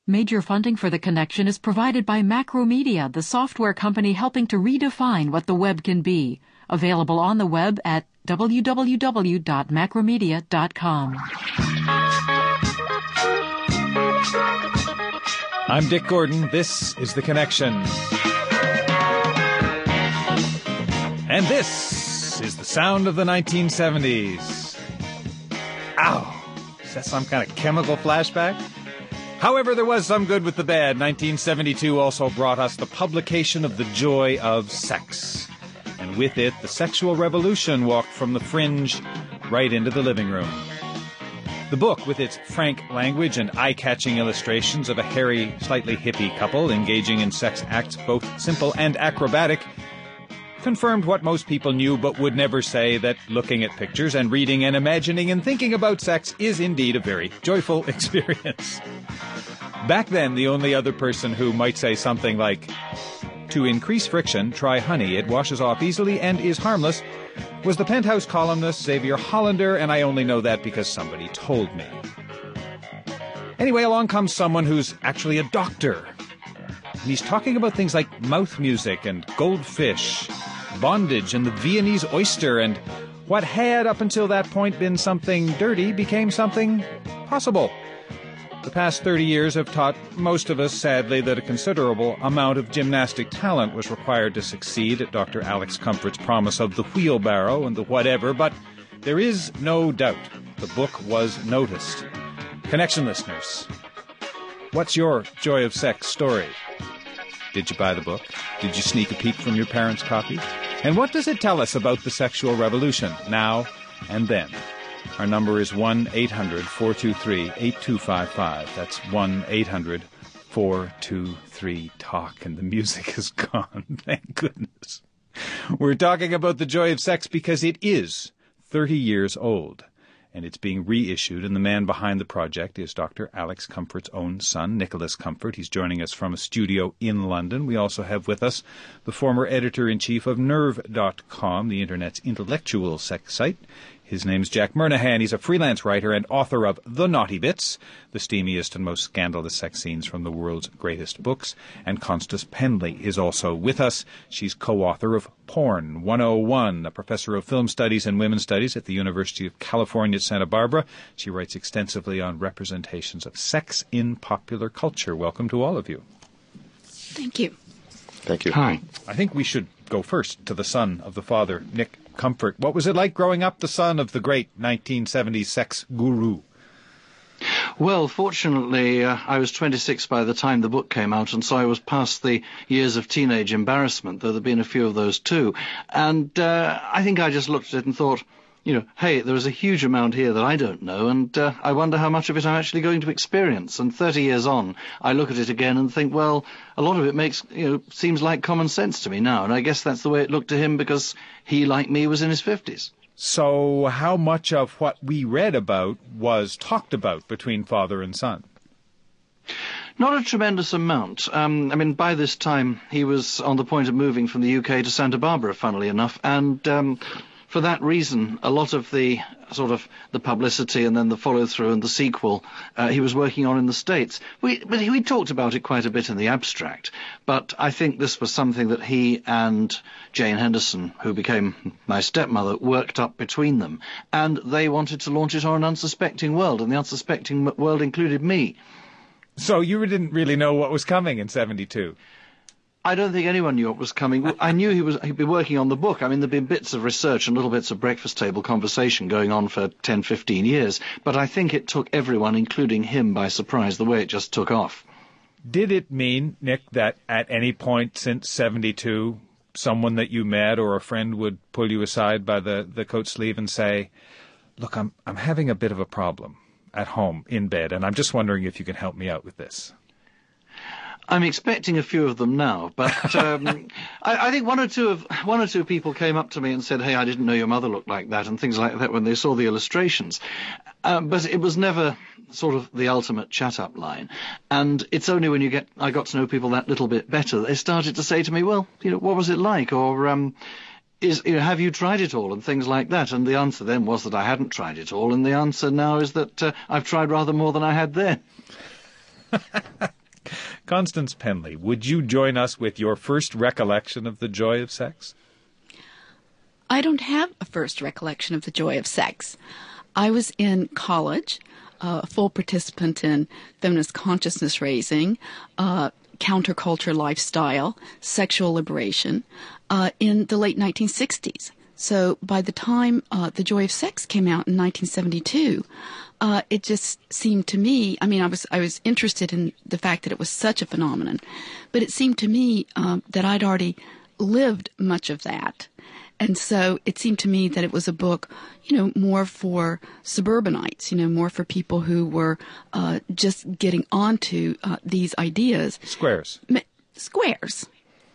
Major funding for The Connection is provided by Macromedia, the software company helping to redefine what the web can be. Available on the web at www.macromedia.com. I'm Dick Gordon. This is The Connection. And this is the sound of the 1970s. Ow! Is that some kind of chemical flashback? However, there was some good with the bad. 1972 also brought us the publication of The Joy of Sex. And with it, the sexual revolution walked from the fringe right into the living room. The book, with its frank language and eye-catching illustrations of a hairy, slightly hippie couple engaging in sex acts both simple and acrobatic, confirmed what most people knew but would never say, that looking at pictures and reading and imagining and thinking about sex is indeed a very joyful experience. Back then, the only other person who might say something like, "To increase friction, try honey. It washes off easily and is harmless," was the Penthouse columnist Xavier Hollander, and I only know that because somebody told me. Anyway, along comes someone who's actually a doctor. And he's talking about things like mouth music and goldfish, bondage and the Viennese oyster, and what had up until that point been something dirty became something possible. The past 30 years have taught most of us, sadly, that a considerable amount of gymnastic talent was required to succeed at Dr. Alex Comfort's promise of the wheelbarrow and the whatever, but there is no doubt the book was noticed. Connection listeners, what's your Joy of Sex story? Did you buy the book? Did you sneak a peek from your parents' copy? And what does it tell us about the sexual revolution, now and then? Our number is 1-800-423-8255. That's 1-800-423-TALK. And the music is gone. Thank goodness. We're talking about The Joy of Sex because it is 30 years old. And it's being reissued, and the man behind the project is Dr. Alex Comfort's own son, Nicholas Comfort. He's joining us from a studio in London. We also have with us the former editor-in-chief of Nerve.com, the Internet's intellectual sex site. His name's Jack Murnaghan. He's a freelance writer and author of The Naughty Bits, the steamiest and most scandalous sex scenes from the world's greatest books. And Constance Penley is also with us. She's co-author of Porn 101, a professor of film studies and women's studies at the University of California at Santa Barbara. She writes extensively on representations of sex in popular culture. Welcome to all of you. Thank you. Thank you. Hi. I think we should go first to the son of the father, Nick Comfort. What was it like growing up the son of the great 1970s sex guru? Well, fortunately, I was 26 by the time the book came out, and so I was past the years of teenage embarrassment, though there have been a few of those too. And I think I just looked at it and thought, hey, there is a huge amount here that I don't know, and I wonder how much of it I'm actually going to experience. And 30 years on, I look at it again and think, well, a lot of it seems like common sense to me now, and I guess that's the way it looked to him because he, like me, was in his 50s. So how much of what we read about was talked about between father and son? Not a tremendous amount. By this time, he was on the point of moving from the UK to Santa Barbara, funnily enough, and for that reason, a lot of the the publicity and then the follow-through and the sequel he was working on in the States. We talked about it quite a bit in the abstract, but I think this was something that he and Jane Henderson, who became my stepmother, worked up between them, and they wanted to launch it on an unsuspecting world, and the unsuspecting world included me. So you didn't really know what was coming in 72? I don't think anyone knew what was coming. I knew he'd be working on the book. There'd been bits of research and little bits of breakfast table conversation going on for 10, 15 years, but I think it took everyone, including him, by surprise, the way it just took off. Did it mean, Nick, that at any point since 72, someone that you met or a friend would pull you aside by the coat sleeve and say, "Look, I'm having a bit of a problem at home, in bed, and I'm just wondering if you can help me out with this"? I'm expecting a few of them now, but I think one or two people came up to me and said, "Hey, I didn't know your mother looked like that," and things like that when they saw the illustrations. But it was never sort of the ultimate chat-up line. And it's only when I got to know people that little bit better that they started to say to me, "Well, what was it like?" Or have you tried it all, and things like that. And the answer then was that I hadn't tried it all, and the answer now is that I've tried rather more than I had then. Constance Penley, would you join us with your first recollection of the joy of sex? I don't have a first recollection of the joy of sex. I was in college, a full participant in feminist consciousness raising, counterculture lifestyle, sexual liberation, in the late 1960s. So by the time The Joy of Sex came out in 1972, it just seemed to me, I mean, I was interested in the fact that it was such a phenomenon, but it seemed to me that I'd already lived much of that. And so it seemed to me that it was a book, more for suburbanites, more for people who were just getting onto these ideas. Squares. Squares.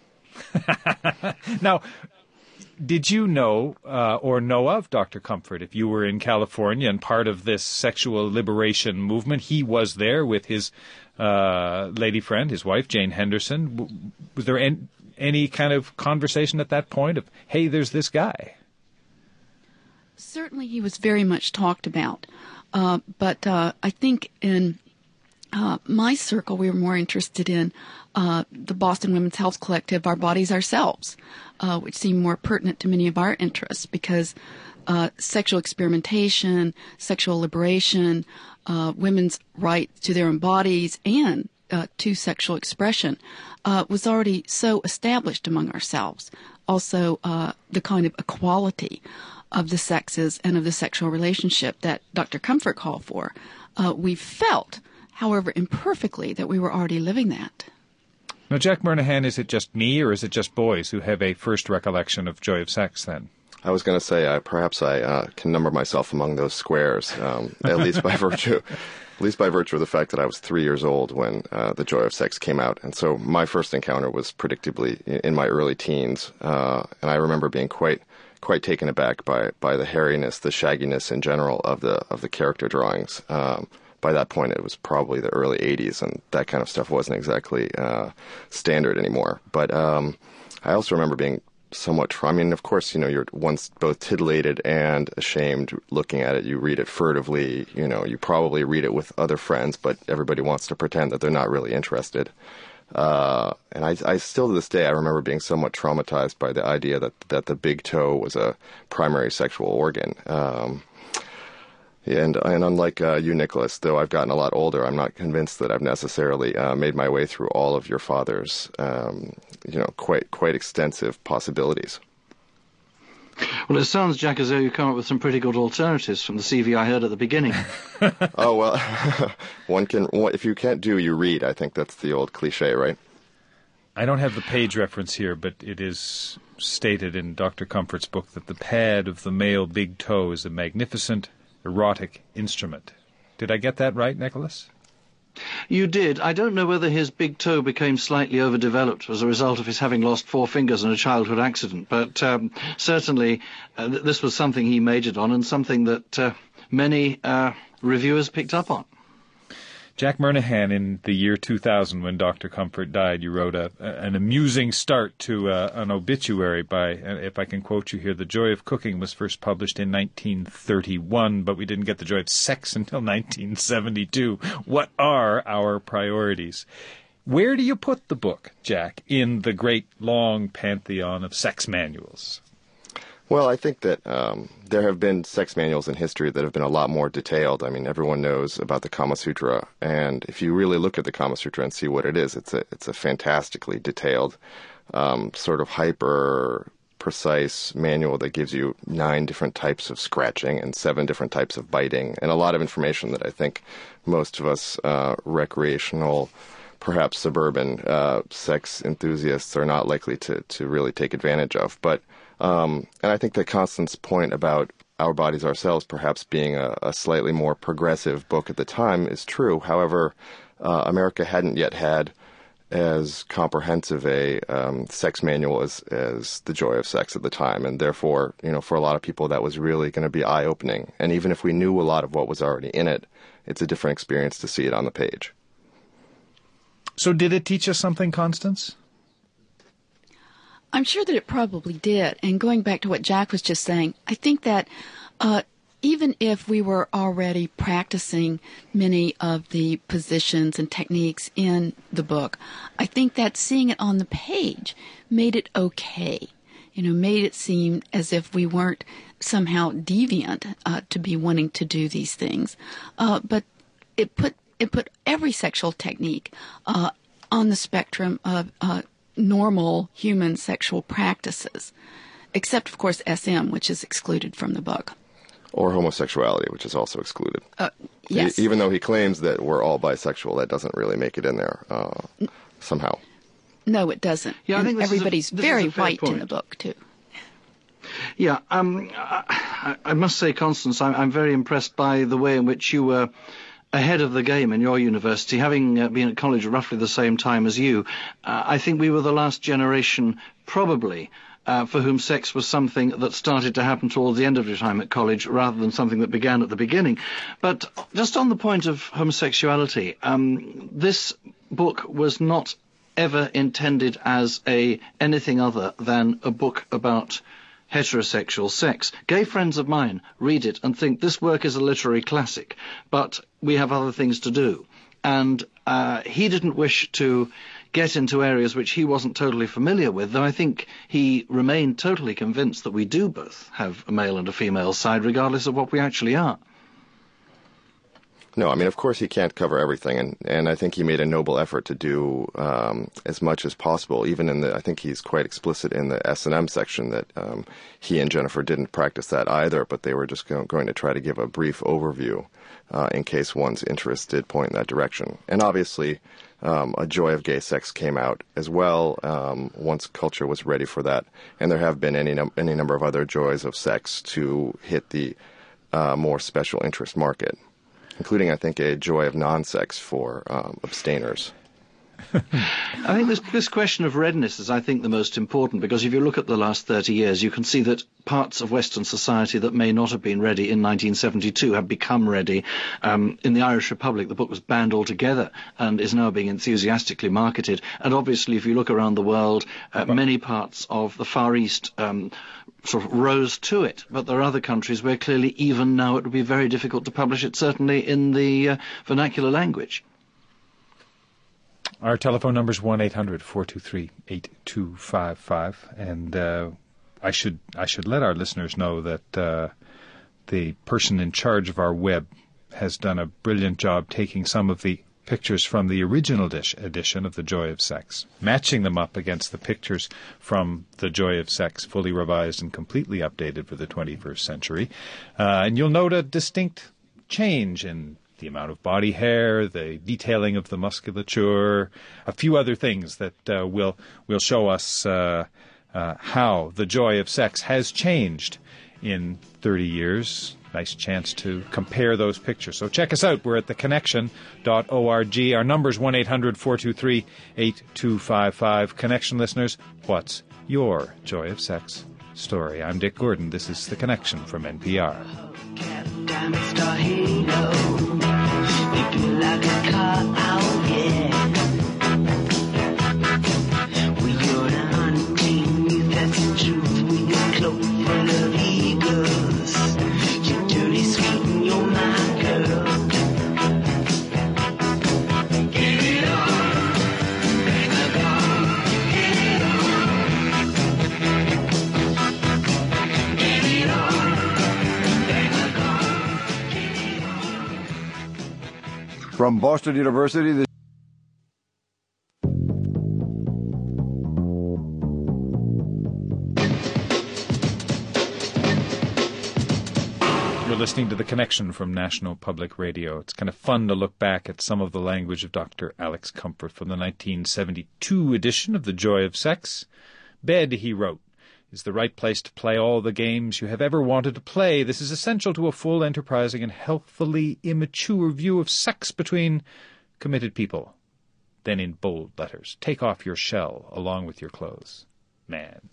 Now, did you know or know of Dr. Comfort if you were in California and part of this sexual liberation movement? He was there with his lady friend, his wife, Jane Henderson. Was there any kind of conversation at that point of, hey, there's this guy? Certainly he was very much talked about. But I think in my circle, we were more interested in the Boston Women's Health Collective, Our Bodies Ourselves, which seemed more pertinent to many of our interests because sexual experimentation, sexual liberation, women's right to their own bodies, and to sexual expression was already so established among ourselves. Also, the kind of equality of the sexes and of the sexual relationship that Dr. Comfort called for. We felt, however imperfectly, that we were already living that. Now, Jack Murnaghan, is it just me or is it just boys who have a first recollection of Joy of Sex then? I was going to say, perhaps I can number myself among those squares, at least by virtue of the fact that I was 3 years old when The Joy of Sex came out. And so my first encounter was predictably in my early teens. And I remember being quite taken aback by the hairiness, the shagginess in general of the character drawings. By that point, it was probably the early 80s, and that kind of stuff wasn't exactly standard anymore. But I also remember being somewhat, I mean, of course, you're once both titillated and ashamed looking at it. You read it furtively, you probably read it with other friends, but everybody wants to pretend that they're not really interested. And I still to this day, I remember being somewhat traumatized by the idea that the big toe was a primary sexual organ. And unlike you, Nicholas, though I've gotten a lot older, I'm not convinced that I've necessarily made my way through all of your father's, quite extensive possibilities. Well, it sounds, Jack, as though you come up with some pretty good alternatives from the CV I heard at the beginning. Oh, well, if you can't do, you read. I think that's the old cliche, right? I don't have the page reference here, but it is stated in Dr. Comfort's book that the pad of the male big toe is a magnificent erotic instrument. Did I get that right, Nicholas? You did. I don't know whether his big toe became slightly overdeveloped as a result of his having lost 4 fingers in a childhood accident, but certainly this was something he majored on and something that many reviewers picked up on. Jack Murnaghan, in the year 2000, when Dr. Comfort died, you wrote an amusing start to an obituary by, if I can quote you here, The Joy of Cooking was first published in 1931, but we didn't get The Joy of Sex until 1972. What are our priorities? Where do you put the book, Jack, in the great long pantheon of sex manuals? Well, I think that there have been sex manuals in history that have been a lot more detailed. I mean, everyone knows about the Kama Sutra, and if you really look at the Kama Sutra and see what it is, it's a fantastically detailed, sort of hyper precise manual that gives you 9 different types of scratching and 7 different types of biting, and a lot of information that I think most of us recreational, perhaps suburban sex enthusiasts are not likely to really take advantage of. But and I think that Constance's point about Our Bodies Ourselves perhaps being a slightly more progressive book at the time is true. However, America hadn't yet had as comprehensive a sex manual as The Joy of Sex at the time, and therefore, for a lot of people that was really going to be eye-opening. And even if we knew a lot of what was already in it, it's a different experience to see it on the page. So did it teach us something, Constance? I'm sure that it probably did. And going back to what Jack was just saying, I think that even if we were already practicing many of the positions and techniques in the book, I think that seeing it on the page made it okay. Made it seem as if we weren't somehow deviant to be wanting to do these things. But it put every sexual technique on the spectrum of normal human sexual practices, except, of course, SM, which is excluded from the book. Or homosexuality, which is also excluded. Yes. Even though he claims that we're all bisexual, that doesn't really make it in there somehow. No, it doesn't. Yeah, I think everybody's very white in the book, too. Yeah, I must say, Constance, I'm very impressed by the way in which you were ahead of the game in your university, having been at college roughly the same time as you. I think we were the last generation, probably, for whom sex was something that started to happen towards the end of your time at college rather than something that began at the beginning. But just on the point of homosexuality, this book was not ever intended as anything other than a book about heterosexual sex. Gay friends of mine read it and think this work is a literary classic, but we have other things to do. And he didn't wish to get into areas which he wasn't totally familiar with, though I think he remained totally convinced that we do both have a male and a female side, regardless of what we actually are. No, I mean, of course he can't cover everything, and I think he made a noble effort to do as much as possible, even I think he's quite explicit in the S&M section that he and Jennifer didn't practice that either, but they were just going to try to give a brief overview in case one's interest did point in that direction. And obviously, A Joy of Gay Sex came out as well once culture was ready for that, and there have been any number of other joys of sex to hit the more special interest market, including, I think, A Joy of Non-Sex for abstainers. I think this question of readiness is, I think, the most important, because if you look at the last 30 years, you can see that parts of Western society that may not have been ready in 1972 have become ready. In the Irish Republic, the book was banned altogether and is now being enthusiastically marketed. And obviously, if you look around the world, many parts of the Far East sort of rose to it. But there are other countries where clearly even now it would be very difficult to publish it, certainly in the vernacular language. Our telephone number is 1-800-423-8255, and I should let our listeners know that the person in charge of our web has done a brilliant job taking some of the pictures from the original edition of The Joy of Sex, matching them up against the pictures from The Joy of Sex, fully revised and completely updated for the 21st century. And you'll note a distinct change in the amount of body hair, the detailing of the musculature, a few other things that will show us how the joy of sex has changed in 30 years. Nice chance to compare those pictures. So check us out. We're at theconnection.org. Our number is 1-800-423-8255. Connection listeners, what's your joy of sex story? I'm Dick Gordon. This is The Connection from NPR. Like a car out, yeah. We are the hunting youth, that's the truth. We got cloak full of eagles. You're dirty, sweet, and you're my girl. Give it on, bang a gong. Give it on. Give it on, bang a gong. Give it on. From Boston University, this You're listening to The Connection from National Public Radio. It's kind of fun to look back at some of the language of Dr. Alex Comfort from the 1972 edition of The Joy of Sex. Bed, he wrote, is the right place to play all the games you have ever wanted to play. This is essential to a full, enterprising, and healthfully immature view of sex between committed people. Then in bold letters, take off your shell along with your clothes. Man.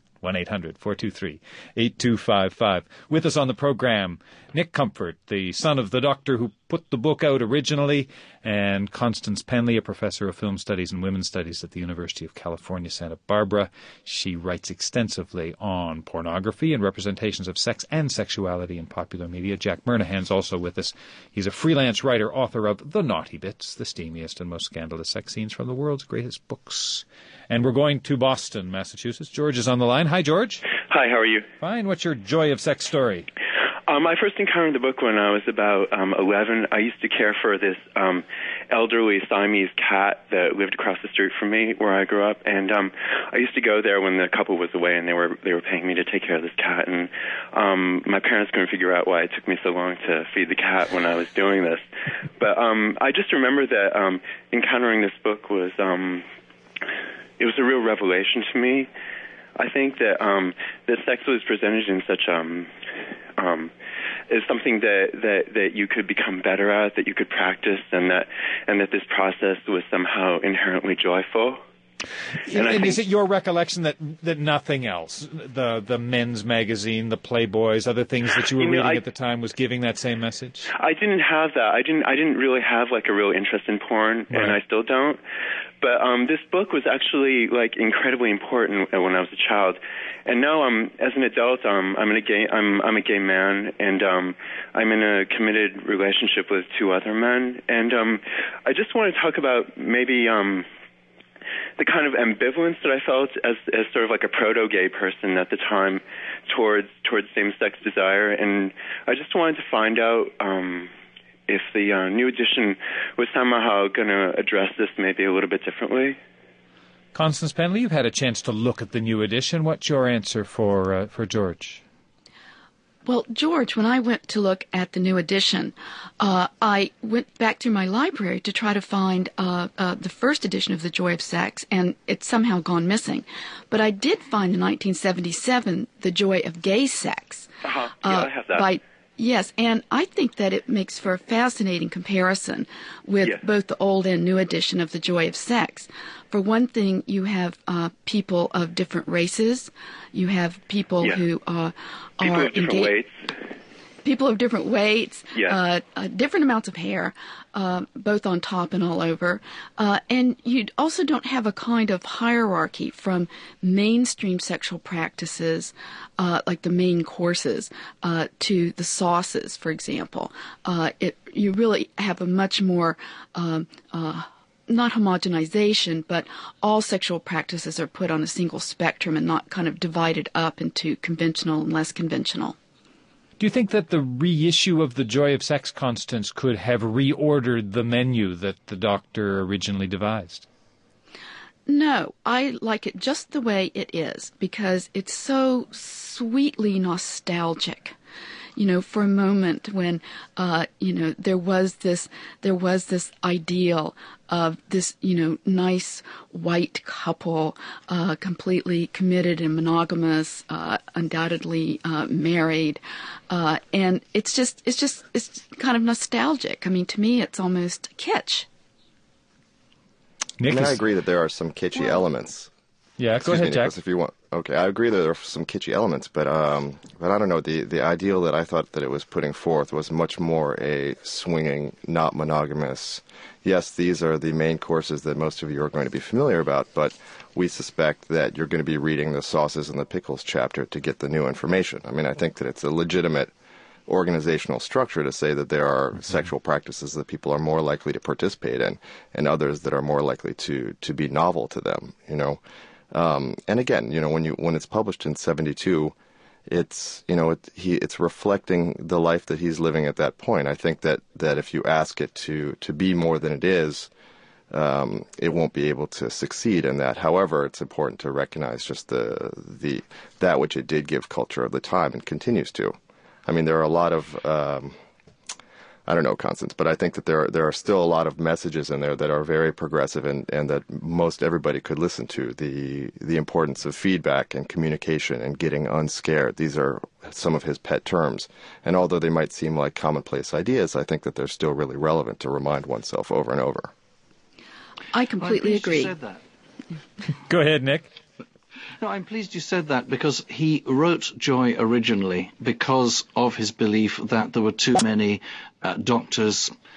1-800-423-8255. With us on the program, Nick Comfort, the son of the doctor who put the book out originally, and Constance Penley, a professor of film studies and women's studies at the University of California, Santa Barbara. She writes extensively on pornography and representations of sex and sexuality in popular media. Jack Murnahan's also with us. He's a freelance writer, author of The Naughty Bits, the steamiest and most scandalous sex scenes from the world's greatest books. And we're going to Boston, Massachusetts. George is on the line. Hi, George. Hi, how are you? Fine. What's your joy of sex story? I first encountered the book when I was about 11. I used to care for this elderly Siamese cat that lived across the street from me where I grew up, and I used to go there when the couple was away, and they were paying me to take care of this cat, and my parents couldn't figure out why it took me so long to feed the cat when I was doing this. But I just remember that encountering this book was it was a real revelation to me. I think that that sex was presented in such is something that you could become better at, that you could practice, and that this process was somehow inherently joyful. And is it your recollection that nothing else, the men's magazine, the Playboys, other things that you were reading at the time, was giving that same message? I didn't have that. I didn't really have like a real interest in porn, right. And I still don't. But this book was actually like incredibly important when I was a child. And now as an adult, I'm a gay man, and I'm in a committed relationship with two other men. And I just want to talk about maybe the kind of ambivalence that I felt as sort of like a proto-gay person at the time towards same-sex desire. And I just wanted to find out if the new edition was somehow going to address this maybe a little bit differently. Constance Penley, you've had a chance to look at the new edition. What's your answer for George? Well, George, when I went to look at the new edition, I went back to my library to try to find the first edition of The Joy of Sex, and it's somehow gone missing. But I did find in 1977 The Joy of Gay Sex. Yeah, I have that. Yes, and I think that it makes for a fascinating comparison with both the old and new edition of The Joy of Sex. For one thing, you have people of different races. You have people who are people of different weights. People of different weights, different amounts of hair, both on top and all over. And you also don't have a kind of hierarchy from mainstream sexual practices, like the main courses, to the sauces, for example. You really have a much more not homogenization, but all sexual practices are put on a single spectrum and not kind of divided up into conventional and less conventional. Do you think that the reissue of The Joy of Sex, Constance, could have reordered the menu that the doctor originally devised? No, I like it just the way it is because it's so sweetly nostalgic. You know, for a moment when, there was this ideal of this, nice white couple, completely committed and monogamous, undoubtedly married, and it's kind of nostalgic. I mean, to me, it's almost kitsch. Nick, I agree that there are some kitschy elements. Yeah, go ahead, Jack. Nicholas, if you want. Okay, I agree that there are some kitschy elements, but I don't know. The ideal that I thought that it was putting forth was much more a swinging, not monogamous. Yes, these are the main courses that most of you are going to be familiar about, but we suspect that you're going to be reading the sauces and the pickles chapter to get the new information. I mean, I think that it's a legitimate organizational structure to say that there are sexual practices that people are more likely to participate in and others that are more likely to be novel to them, And again, when it's published in 1972, it's reflecting the life that he's living at that point. I think that if you ask it to be more than it is, it won't be able to succeed in that. However, it's important to recognize just that which it did give culture of the time and continues to. I mean, there are a lot of I don't know, Constance, but I think that there are still a lot of messages in there that are very progressive and that most everybody could listen to. The importance of feedback and communication and getting unscared. These are some of his pet terms. And although they might seem like commonplace ideas, I think that they're still really relevant to remind oneself over and over. I completely agree. You said that. Go ahead, Nick. No, I'm pleased you said that because he wrote Joy originally because of his belief that there were too many doctors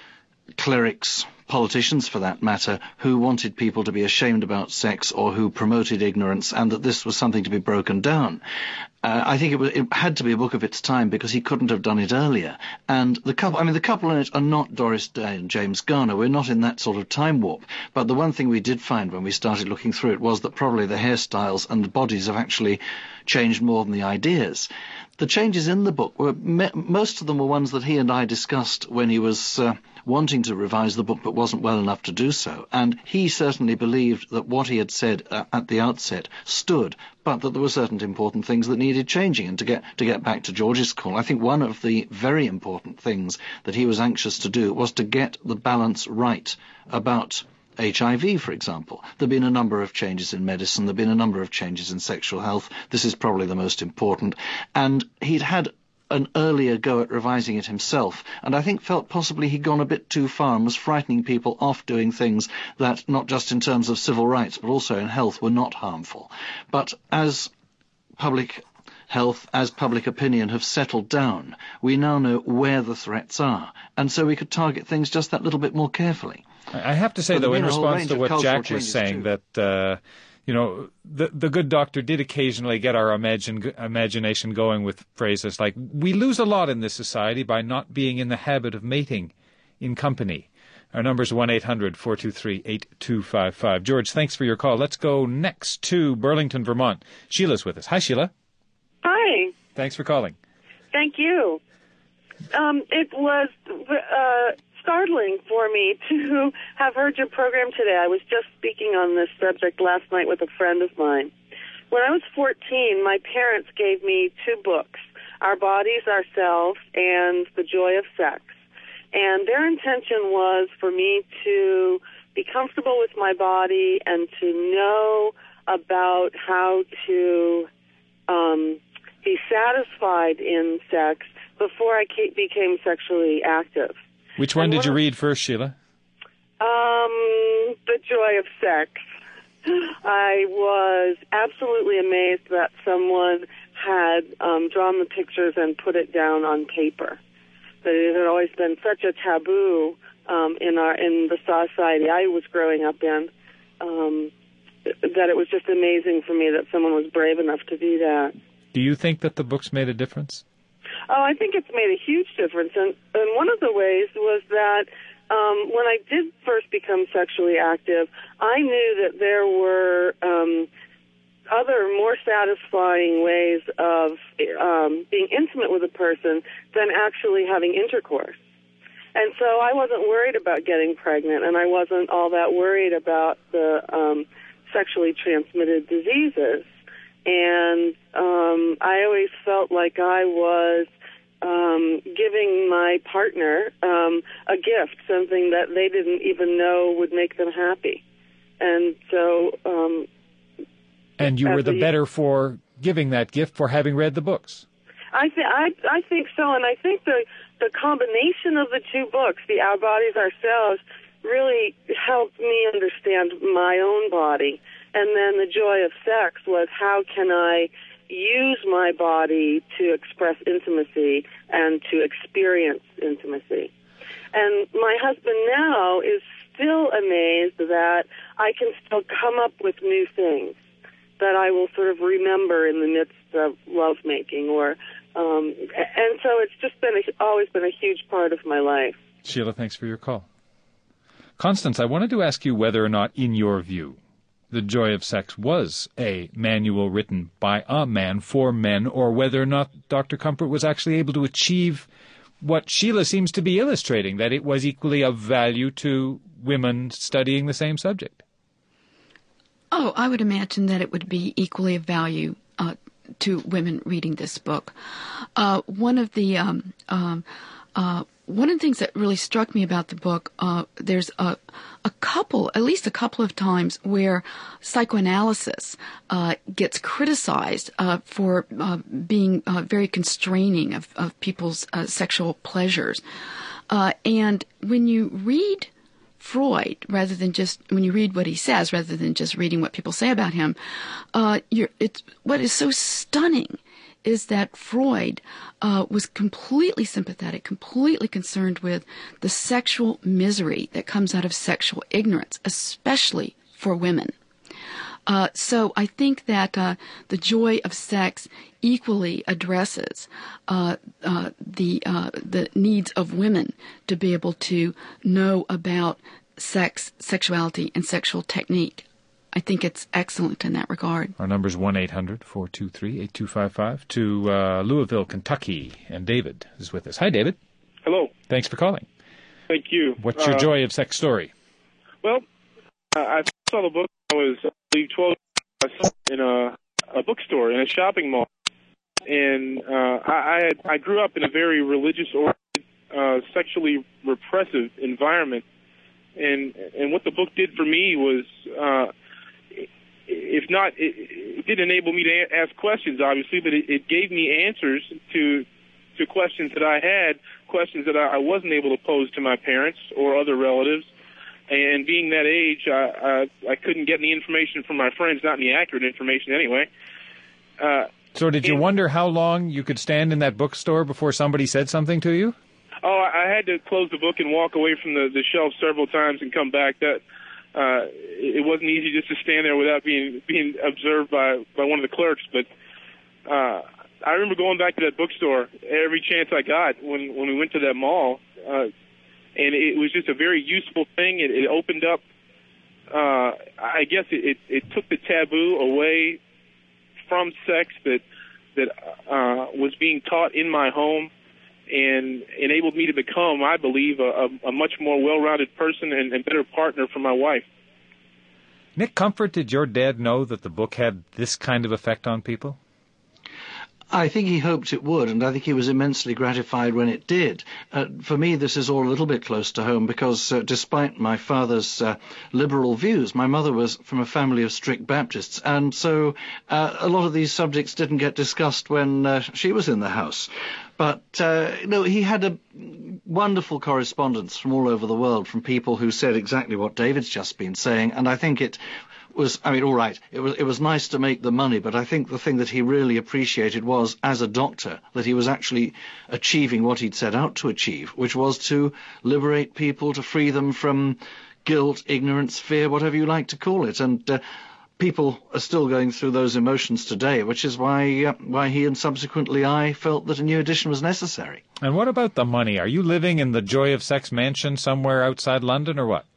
clerics, politicians for that matter, who wanted people to be ashamed about sex or who promoted ignorance, and that this was something to be broken down. I think it had to be a book of its time because he couldn't have done it earlier. And the couple in it are not Doris Day and James Garner. We're not in that sort of time warp. But the one thing we did find when we started looking through it was that probably the hairstyles and the bodies have actually changed more than the ideas. The changes in the book were most of them were ones that he and I discussed when he was wanting to revise the book but wasn't well enough to do so. And he certainly believed that what he had said at the outset stood, but that there were certain important things that needed changing. And to get back to George's call, I think one of the very important things that he was anxious to do was to get the balance right about HIV, for example. There have been a number of changes in medicine. There have been a number of changes in sexual health. This is probably the most important. And he'd had an earlier go at revising it himself, and I think felt possibly he'd gone a bit too far and was frightening people off doing things that, not just in terms of civil rights, but also in health, were not harmful. But as public health, as public opinion have settled down, we now know where the threats are, and so we could target things just that little bit more carefully. I have to say, though, in response to what Jack was saying, that, the good doctor did occasionally get our imagination going with phrases like, we lose a lot in this society by not being in the habit of mating in company. Our number is 1-800-423-8255. George, thanks for your call. Let's go next to Burlington, Vermont. Sheila's with us. Hi, Sheila. Hi. Thanks for calling. Thank you. It was startling for me to have heard your program today. I was just speaking on this subject last night with a friend of mine. When I was 14, my parents gave me two books, Our Bodies, Ourselves, and The Joy of Sex. And their intention was for me to be comfortable with my body and to know about how to be satisfied in sex before I became sexually active. Which one did you read first, Sheila? The Joy of Sex. I was absolutely amazed that someone had drawn the pictures and put it down on paper. That it had always been such a taboo in the society I was growing up in, that it was just amazing for me that someone was brave enough to do that. Do you think that the books made a difference? Oh, I think it's made a huge difference. And one of the ways was that when I did first become sexually active, I knew that there were other more satisfying ways of being intimate with a person than actually having intercourse. And so I wasn't worried about getting pregnant, and I wasn't all that worried about the sexually transmitted diseases. And I always felt like I was giving my partner a gift, something that they didn't even know would make them happy. And so... and you were the better for giving that gift for having read the books. I think so, and I think the combination of the two books, the Our Bodies, Ourselves, really helped me understand my own body. And then The Joy of Sex was, how can I use my body to express intimacy and to experience intimacy? And my husband now is still amazed that I can still come up with new things that I will sort of remember in the midst of lovemaking, and so it's just always been a huge part of my life. Sheila, thanks for your call. Constance, I wanted to ask you whether or not, in your view, The Joy of Sex was a manual written by a man for men, or whether or not Dr. Comfort was actually able to achieve what Sheila seems to be illustrating, that it was equally of value to women studying the same subject. Oh, I would imagine that it would be equally of value to women reading this book. One of the things that really struck me about the book, there's at least a couple of times where psychoanalysis gets criticized for being very constraining of people's sexual pleasures. And when you read Freud, when you read what he says, rather than just reading what people say about him, what is so stunning is that Freud was completely sympathetic, completely concerned with the sexual misery that comes out of sexual ignorance, especially for women. So I think that the joy of sex equally addresses the needs of women to be able to know about sex, sexuality, and sexual technique. I think it's excellent in that regard. Our number is 1-800-423-8255 to Louisville, Kentucky. And David is with us. Hi, David. Hello. Thanks for calling. Thank you. What's your joy of sex story? Well, I saw the book when I was, I believe, 12. I saw it in a bookstore, in a shopping mall. And I grew up in a very religious-oriented, sexually repressive environment. And what the book did for me was... if not, it did enable me to ask questions, obviously, but it gave me answers to questions that I had, questions that I wasn't able to pose to my parents or other relatives. And being that age, I couldn't get any information from my friends, not any accurate information anyway. So did you wonder how long you could stand in that bookstore before somebody said something to you? Oh, I had to close the book and walk away from the shelf several times and come back. It wasn't easy just to stand there without being observed by one of the clerks. But I remember going back to that bookstore every chance I got when we went to that mall, and it was just a very useful thing. It opened up. I guess it took the taboo away from sex that was being taught in my home, and enabled me to become, I believe, a much more well-rounded person and better partner for my wife. Nick Comfort, did your dad know that the book had this kind of effect on people? I think he hoped it would, and I think he was immensely gratified when it did. For me, this is all a little bit close to home because despite my father's liberal views, my mother was from a family of strict Baptists, and so a lot of these subjects didn't get discussed when she was in the house. But, he had a wonderful correspondence from all over the world from people who said exactly what David's just been saying, and I think it was, all right, it was nice to make the money, but I think the thing that he really appreciated was, as a doctor, that he was actually achieving what he'd set out to achieve, which was to liberate people, to free them from guilt, ignorance, fear, whatever you like to call it. And people are still going through those emotions today, which is why he and subsequently I felt that a new edition was necessary. And what about the money? Are you living in the Joy of Sex mansion somewhere outside London, or what?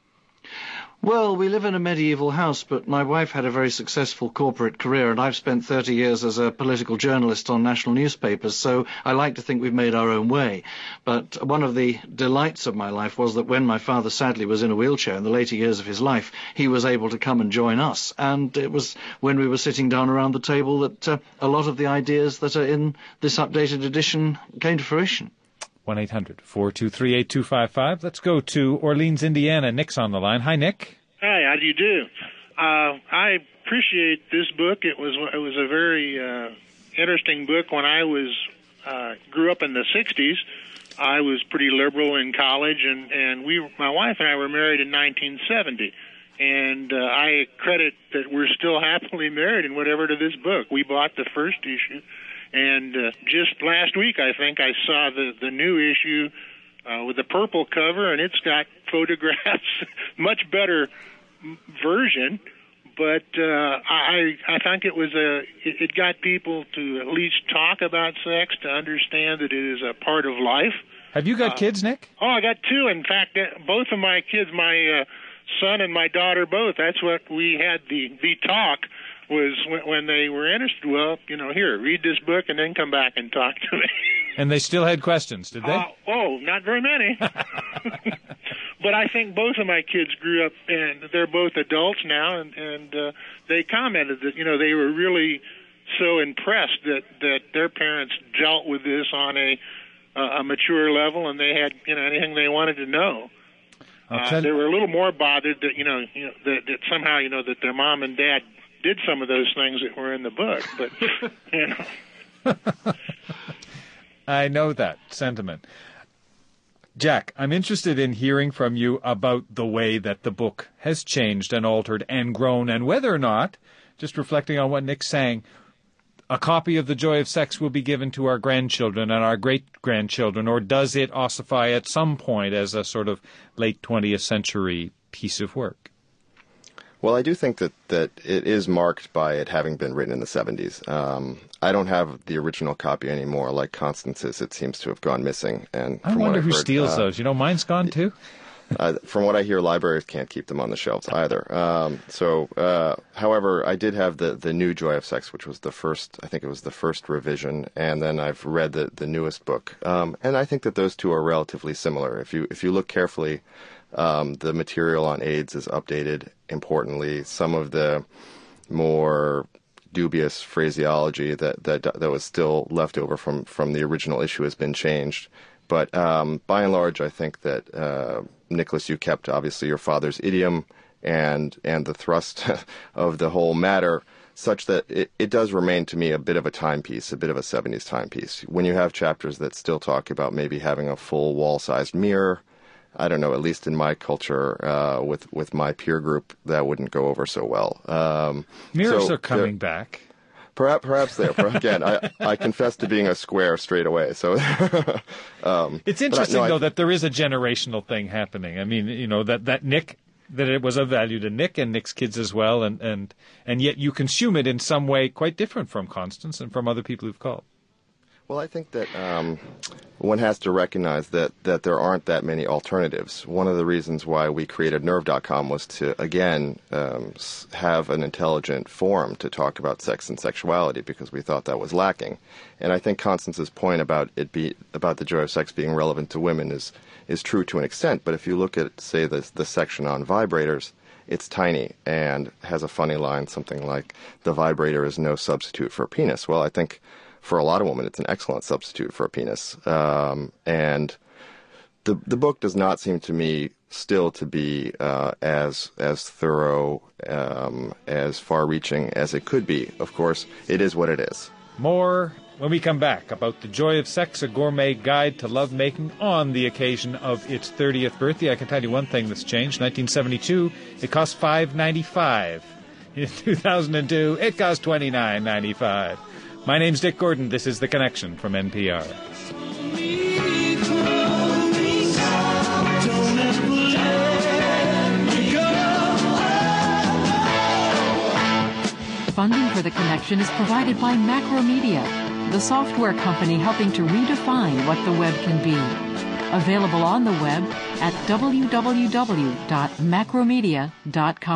Well, we live in a medieval house, but my wife had a very successful corporate career, and I've spent 30 years as a political journalist on national newspapers, so I like to think we've made our own way. But one of the delights of my life was that when my father sadly was in a wheelchair in the later years of his life, he was able to come and join us. And it was when we were sitting down around the table that a lot of the ideas that are in this updated edition came to fruition. 1-800-423-8255. Let's go to Orleans, Indiana. Nick's on the line. Hi, Nick. Hi, how do you do? I appreciate this book. It was a very interesting book. When I grew up in the 60s, I was pretty liberal in college, and my wife and I were married in 1970. And I credit that we're still happily married and whatever to this book. We bought the first issue. And just last week, I think, I saw the new issue with the purple cover, and it's got photographs, much better version. But I think it got people to at least talk about sex, to understand that it is a part of life. Have you got kids, Nick? Oh, I got two. In fact, both of my kids, my son and my daughter, both. That's what we had the talk. Was when they were interested, well, here, read this book and then come back and talk to me. And they still had questions, did they? Not very many. But I think both of my kids grew up, and they're both adults now, and they commented that, they were really so impressed that their parents dealt with this on a mature level, and they had, anything they wanted to know. They were a little more bothered that, that somehow, that their mom and dad did some of those things that were in the book, but I know that sentiment. Jack, I'm interested in hearing from you about the way that the book has changed and altered and grown, and whether or not, just reflecting on what Nick's saying, a copy of The Joy of Sex will be given to our grandchildren and our great-grandchildren, or does it ossify at some point as a sort of late 20th century piece of work? Well, I do think that it is marked by it having been written in the 70s. I don't have the original copy anymore. Like Constance's, it seems to have gone missing. And I wonder who steals those. You know, mine's gone too. From what I hear, libraries can't keep them on the shelves either. However, I did have the new Joy of Sex, which was the first, I think it was the first revision, and then I've read the newest book. And I think that those two are relatively similar. If you look carefully, the material on AIDS is updated. Importantly, some of the more dubious phraseology that was still left over from the original issue has been changed. But by and large, I think that Nicholas, you kept obviously your father's idiom and the thrust of the whole matter, such that it does remain to me a bit of a timepiece, a bit of a 70s timepiece. When you have chapters that still talk about maybe having a full wall-sized mirror, I don't know, at least in my culture, with my peer group, that wouldn't go over so well. Mirrors are coming back. Perhaps there. Again, I confess to being a square straight away. So it's interesting, though, that there is a generational thing happening. I mean, you know, that Nick, that it was of value to Nick and Nick's kids as well, and yet you consume it in some way quite different from Constance and from other people who've called. Well, I think that one has to recognize that there aren't that many alternatives. One of the reasons why we created Nerve.com was to, again, have an intelligent forum to talk about sex and sexuality, because we thought that was lacking. And I think Constance's point about about the Joy of Sex being relevant to women is true to an extent. But if you look at, say, the section on vibrators, it's tiny and has a funny line, something like, "The vibrator is no substitute for a penis." Well, I think for a lot of women, it's an excellent substitute for a penis. And the book does not seem to me still to be as thorough, as far-reaching as it could be. Of course, it is what it is. More when we come back about The Joy of Sex, a gourmet guide to lovemaking on the occasion of its 30th birthday. I can tell you one thing that's changed. 1972, it cost $5.95. In 2002, it cost $29.95. My name's Dick Gordon. This is The Connection from NPR. Funding for The Connection is provided by Macromedia, the software company helping to redefine what the web can be. Available on the web at www.macromedia.com.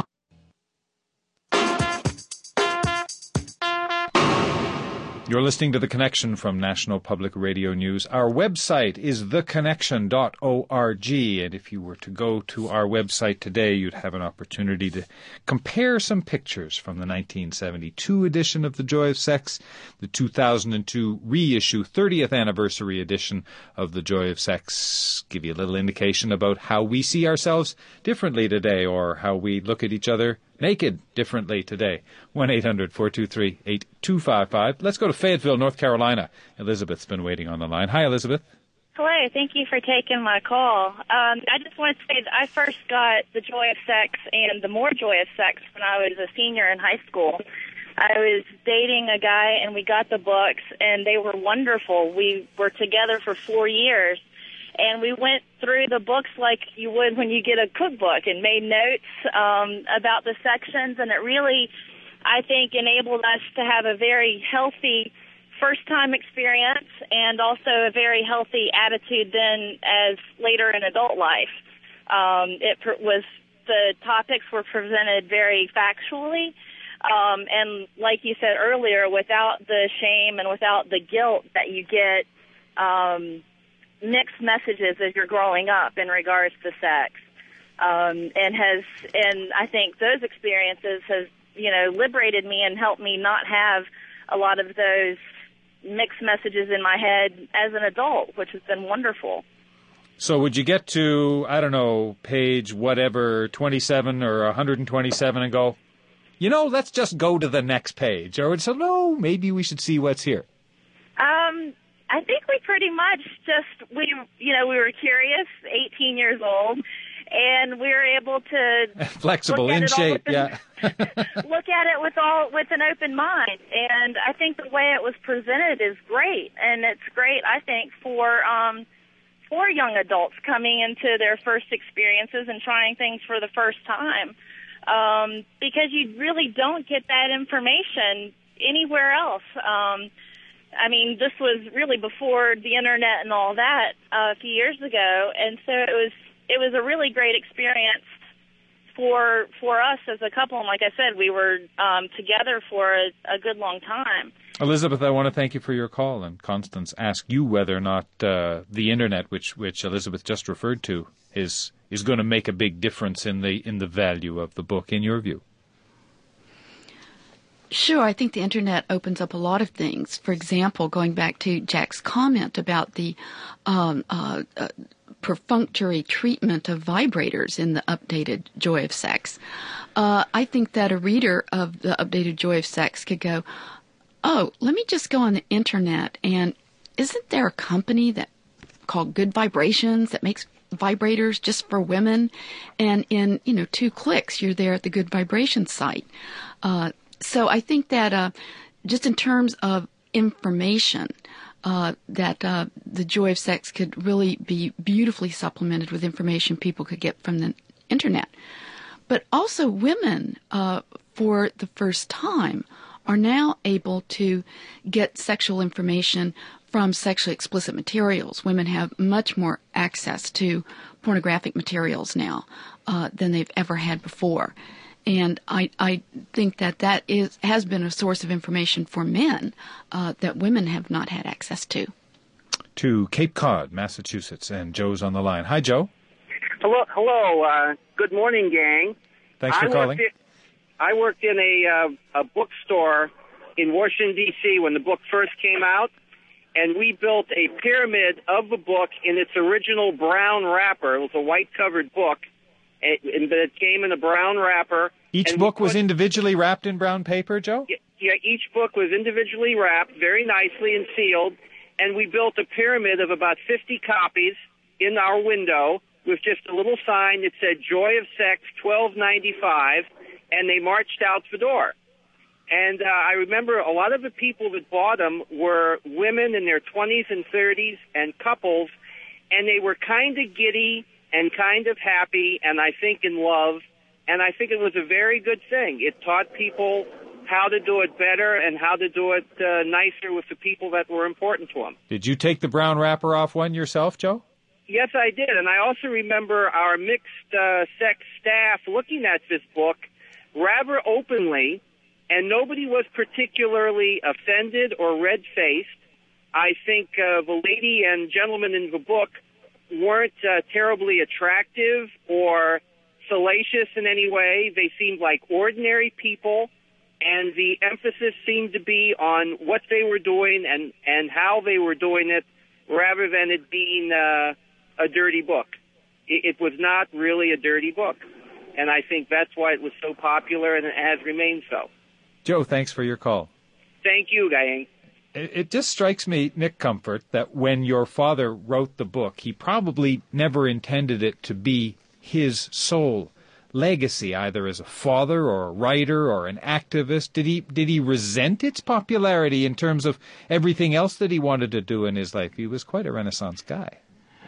You're listening to The Connection from National Public Radio News. Our website is theconnection.org, and if you were to go to our website today, you'd have an opportunity to compare some pictures from the 1972 edition of The Joy of Sex, the 2002 reissue 30th anniversary edition of The Joy of Sex, give you a little indication about how we see ourselves differently today, or how we look at each other naked differently today. 1-800-423-8255. Let's go to Fayetteville, North Carolina. Elizabeth's been waiting on the line. Hi, Elizabeth. Hello. Thank you for taking my call. I just wanted to say that I first got The Joy of Sex and The More Joy of Sex when I was a senior in high school. I was dating a guy, and we got the books, and they were wonderful. We were together for 4 years. And we went through the books like you would when you get a cookbook, and made notes about the sections. And it really, I think, enabled us to have a very healthy first-time experience, and also a very healthy attitude then as later in adult life. The topics were presented very factually. And like you said earlier, without the shame and without the guilt that you get mixed messages as you're growing up in regards to sex, and I think those experiences has liberated me and helped me not have a lot of those mixed messages in my head as an adult, which has been wonderful. So would you get to, I don't know, page whatever, 27 or 127 and go, let's just go to the next page, or so no, maybe we should see what's here? I think we pretty much we were curious, 18 years old, and we were able to flexible, in shape, yeah. look at it with an open mind. And I think the way it was presented is great, and it's great, I think, for young adults coming into their first experiences and trying things for the first time, because you really don't get that information anywhere else. I mean, this was really before the internet and all that a few years ago, and so it was a really great experience for us as a couple. And like I said, we were together for a good long time. Elizabeth, I want to thank you for your call, and Constance asked you whether or not the internet, which Elizabeth just referred to, is going to make a big difference in the value of the book, in your view. Sure, I think the internet opens up a lot of things. For example, going back to Jack's comment about the perfunctory treatment of vibrators in the updated Joy of Sex, I think that a reader of the updated Joy of Sex could go, oh, let me just go on the internet, and isn't there a company that called Good Vibrations that makes vibrators just for women? And in 2 clicks, you're there at the Good Vibrations site. So I think that just in terms of information, that the Joy of Sex could really be beautifully supplemented with information people could get from the internet. But also women, for the first time, are now able to get sexual information from sexually explicit materials. Women have much more access to pornographic materials now than they've ever had before. And I think that has been a source of information for men that women have not had access to. To Cape Cod, Massachusetts, and Joe's on the line. Hi, Joe. Hello. Good morning, gang. Thanks for calling. I worked in a bookstore in Washington, D.C. when the book first came out, and we built a pyramid of the book in its original brown wrapper. It was a white-covered book, but it came in a brown wrapper. Each book was individually wrapped in brown paper, Joe? Yeah, each book was individually wrapped very nicely and sealed, and we built a pyramid of about 50 copies in our window with just a little sign that said Joy of Sex, $12.95, and they marched out the door. And I remember a lot of the people that bought them were women in their 20s and 30s and couples, and they were kind of giddy and kind of happy, and I think in love. And I think it was a very good thing. It taught people how to do it better and how to do it nicer with the people that were important to them. Did you take the brown wrapper off one yourself, Joe? Yes, I did. And I also remember our mixed-sex staff looking at this book rather openly, and nobody was particularly offended or red-faced. I think the lady and gentleman in the book weren't terribly attractive or salacious in any way. They seemed like ordinary people, and the emphasis seemed to be on what they were doing and how they were doing it, rather than it being a dirty book. It was not really a dirty book, and I think that's why it was so popular, and it has remained so. Joe, thanks for your call. Thank you, Gang. It just strikes me, Nick Comfort, that when your father wrote the book, he probably never intended it to be his sole legacy, either as a father or a writer or an activist. Did he resent its popularity in terms of everything else that he wanted to do in his life? He was quite a Renaissance guy.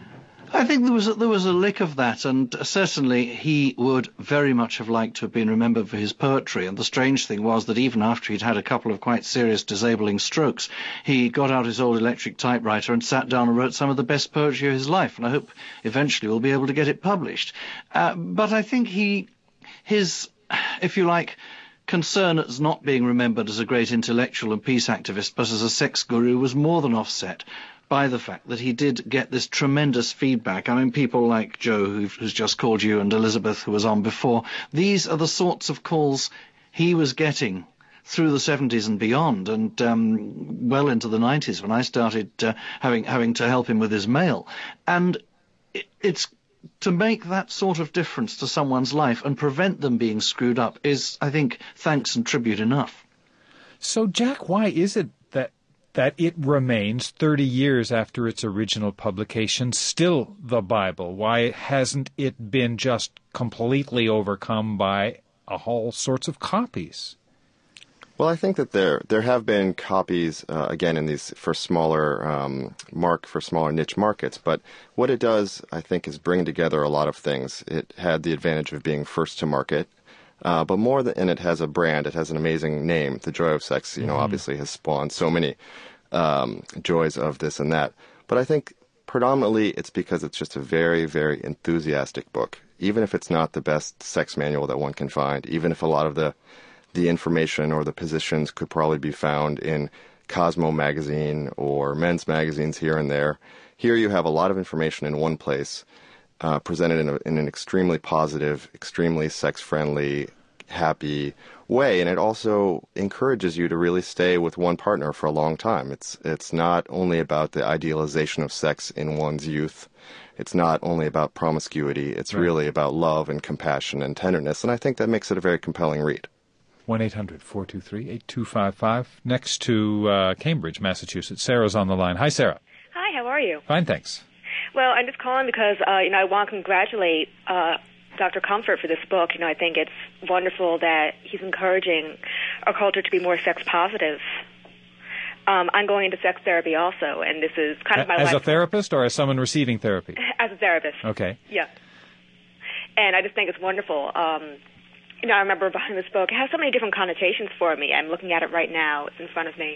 I think there was a lick of that, and certainly he would very much have liked to have been remembered for his poetry. And the strange thing was that even after he'd had a couple of quite serious disabling strokes, he got out his old electric typewriter and sat down and wrote some of the best poetry of his life, and I hope eventually we'll be able to get it published. But I think his, if you like, concern at not being remembered as a great intellectual and peace activist, but as a sex guru, was more than offset by the fact that he did get this tremendous feedback. I mean, people like Joe, who's just called you, and Elizabeth, who was on before, these are the sorts of calls he was getting through the 70s and beyond, and well into the 90s when I started having to help him with his mail. And it's to make that sort of difference to someone's life and prevent them being screwed up is, I think, thanks and tribute enough. So, Jack, why is it that that it remains 30 years after its original publication still the Bible? Why hasn't it been just completely overcome by all sorts of copies? Well, I think that there have been copies again in these for smaller niche markets. But what it does, I think, is bring together a lot of things. It had the advantage of being first to market, but more than it has a brand. It has an amazing name. The Joy of Sex, obviously has spawned so many joys of this and that. But I think predominantly it's because it's just a very, very enthusiastic book. Even if it's not the best sex manual that one can find, even if a lot of the information or the positions could probably be found in Cosmo magazine or men's magazines here and there. Here you have a lot of information in one place, presented in an extremely positive, extremely sex-friendly, happy way, and it also encourages you to really stay with one partner for a long time. It's not only about the idealization of sex in one's youth. It's not only about promiscuity. It's really about love and compassion and tenderness, and I think that makes it a very compelling read. 1-800-423-8255. Next to Cambridge, Massachusetts. Sarah's on the line. Hi, Sarah. Hi, how are you? Fine, thanks. Well, I'm just calling because, I want to congratulate Dr. Comfort for this book. I think it's wonderful that he's encouraging our culture to be more sex positive. I'm going into sex therapy also, and this is kind of my life. As a therapist or as someone receiving therapy? As a therapist. Okay. Yeah. And I just think it's wonderful. I remember buying this book. It has so many different connotations for me. I'm looking at it right now. It's in front of me.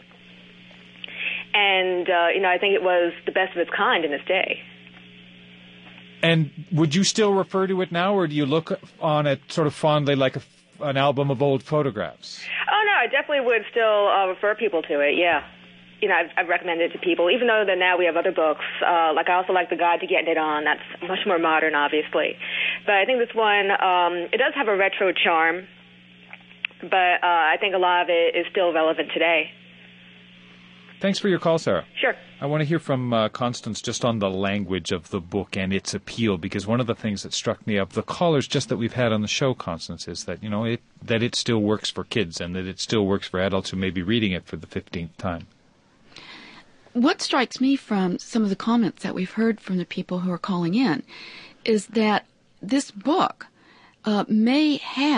And, I think it was the best of its kind in its day. And would you still refer to it now, or do you look on it sort of fondly like an album of old photographs? Oh, no, I definitely would still refer people to it, yeah. I've recommended it to people, even though that now we have other books. I also like The Guide to Getting It On. That's much more modern, obviously. But I think this one, it does have a retro charm, but I think a lot of it is still relevant today. Thanks for your call, Sarah. Sure. I want to hear from Constance just on the language of the book and its appeal, because one of the things that struck me of the callers just that we've had on the show, Constance, is that, that it still works for kids and that it still works for adults who may be reading it for the 15th time. What strikes me from some of the comments that we've heard from the people who are calling in is that this book does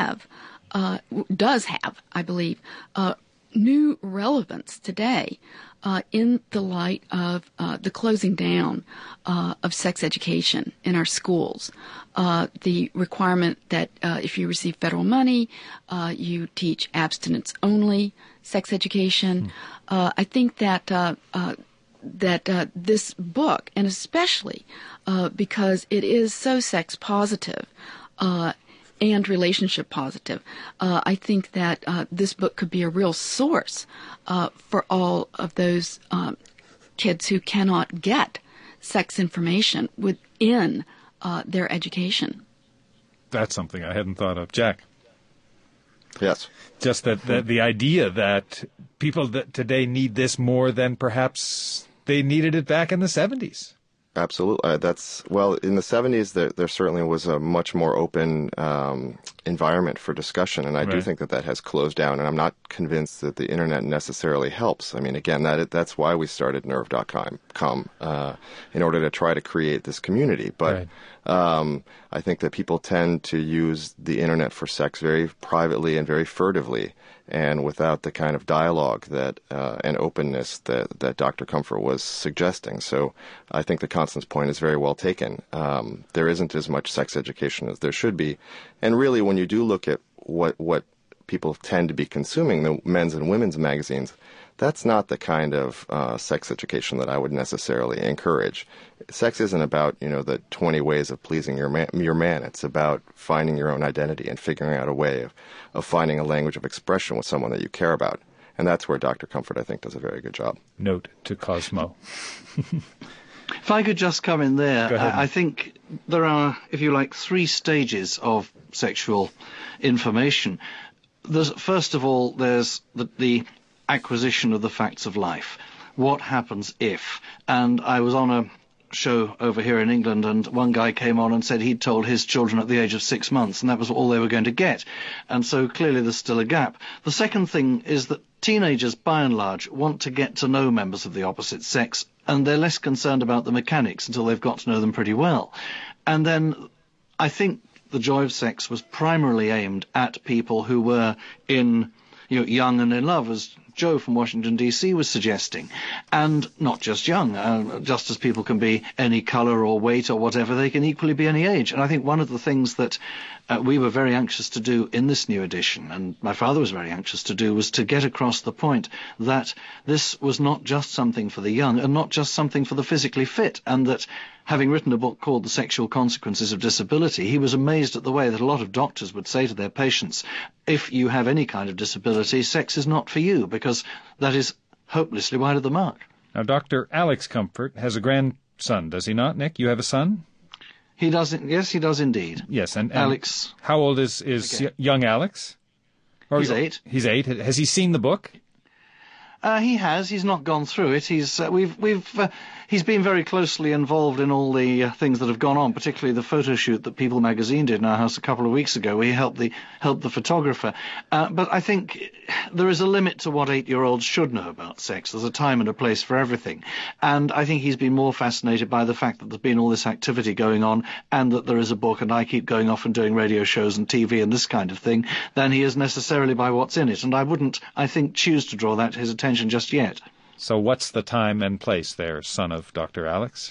have, I believe, new relevance today in the light of the closing down of sex education in our schools. The requirement that if you receive federal money, you teach abstinence-only sex education. I think that this book, and especially because it is so sex positive and relationship positive, I think that this book could be a real source for all of those kids who cannot get sex information within their education. That's something I hadn't thought of. Jack? Yes. Just that the idea that people that today need this more than perhaps they needed it back in the 70s. Absolutely. In the 70s, there certainly was a much more open environment for discussion, and I do think that has closed down, and I'm not convinced that the Internet necessarily helps. I mean, again, that's why we started Nerve.com, in order to try to create this community. But I think that people tend to use the Internet for sex very privately and very furtively, and without the kind of dialogue that and openness that Dr. Comfort was suggesting. So I think the Constance point is very well taken. There isn't as much sex education as there should be. And really, when you do look at what people tend to be consuming, the men's and women's magazines, that's not the kind of sex education that I would necessarily encourage. Sex isn't about, the 20 ways of pleasing your man. It's about finding your own identity and figuring out a way of finding a language of expression with someone that you care about. And that's where Dr. Comfort, I think, does a very good job. Note to Cosmo. If I could just come in there, Go ahead. I think there are, if you like, 3 stages of sexual information. First of all, there's the acquisition of the facts of life. What happens if? And I was on a show over here in England, and one guy came on and said he'd told his children at the age of 6 months, and that was all they were going to get. And so clearly there's still a gap. The second thing is that teenagers, by and large, want to get to know members of the opposite sex, and they're less concerned about the mechanics until they've got to know them pretty well. And then I think The Joy of Sex was primarily aimed at people who were young and in love, as Joe from Washington, D.C. was suggesting. And not just young, just as people can be any colour or weight or whatever, they can equally be any age. And I think one of the things that we were very anxious to do in this new edition, and my father was very anxious to do, was to get across the point that this was not just something for the young and not just something for the physically fit, and that having written a book called The Sexual Consequences of Disability, he was amazed at the way that a lot of doctors would say to their patients, if you have any kind of disability, sex is not for you, because that is hopelessly wide of the mark. Now, Dr. Alex Comfort has a grandson, does he not, Nick? You have a son? He does. Yes, he does indeed. Yes, and Alex. How old is young Alex? He's 8. He's 8. Has he seen the book? He has. He's not gone through it. He's been very closely involved in all the things that have gone on, particularly the photo shoot that People magazine did in our house a couple of weeks ago, where he helped the photographer. But I think there is a limit to what 8-year-olds should know about sex. There's a time and a place for everything. And I think he's been more fascinated by the fact that there's been all this activity going on, and that there is a book, and I keep going off and doing radio shows and TV and this kind of thing, than he is necessarily by what's in it. And I wouldn't, I think, choose to draw his attention just yet. So what's the time and place there, son of Dr. Alex?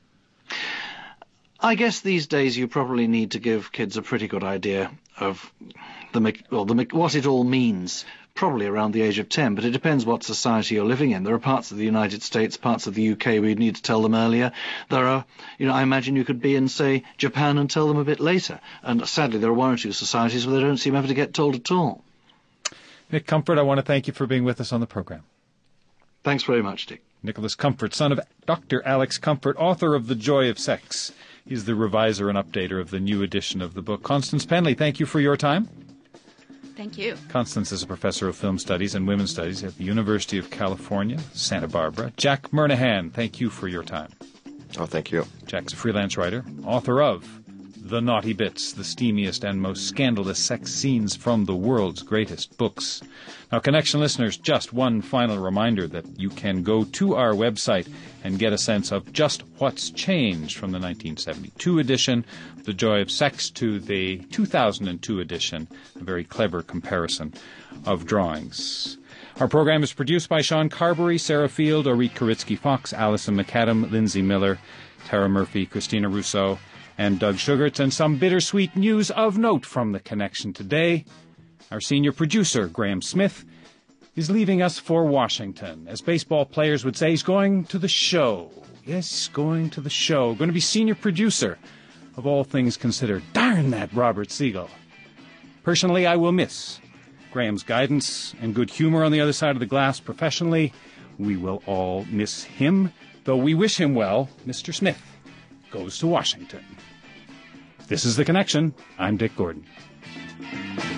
I guess these days you probably need to give kids a pretty good idea of what it all means, probably around the age of 10, but it depends what society you're living in. There are parts of the United States, parts of the UK where you need to tell them earlier. There are, I imagine you could be in, say, Japan and tell them a bit later. And sadly, there are one or two societies where they don't seem ever to get told at all. Nick Comfort, I want to thank you for being with us on the program. Thanks very much, Dick. Nicholas Comfort, son of Dr. Alex Comfort, author of The Joy of Sex. He's the reviser and updater of the new edition of the book. Constance Penley, thank you for your time. Thank you. Constance is a professor of film studies and women's studies at the University of California, Santa Barbara. Jack Murnahan, thank you for your time. Oh, thank you. Jack's a freelance writer, author of The Naughty Bits, the steamiest and most scandalous sex scenes from the world's greatest books. Now, Connection listeners, just one final reminder that you can go to our website and get a sense of just what's changed from the 1972 edition, The Joy of Sex, to the 2002 edition, a very clever comparison of drawings. Our program is produced by Sean Carberry, Sarah Field, Orit Koritsky-Fox, Alison McAdam, Lindsay Miller, Tara Murphy, Christina Rousseau, and Doug Sugarts. And some bittersweet news of note from the Connection today. Our senior producer, Graham Smith, is leaving us for Washington. As baseball players would say, he's going to the show. Yes, he's going to the show. Going to be senior producer of All Things Considered. Darn that Robert Siegel. Personally, I will miss Graham's guidance and good humor on the other side of the glass. Professionally, we will all miss him. Though we wish him well, Mr. Smith goes to Washington. This is The Connection. I'm Dick Gordon.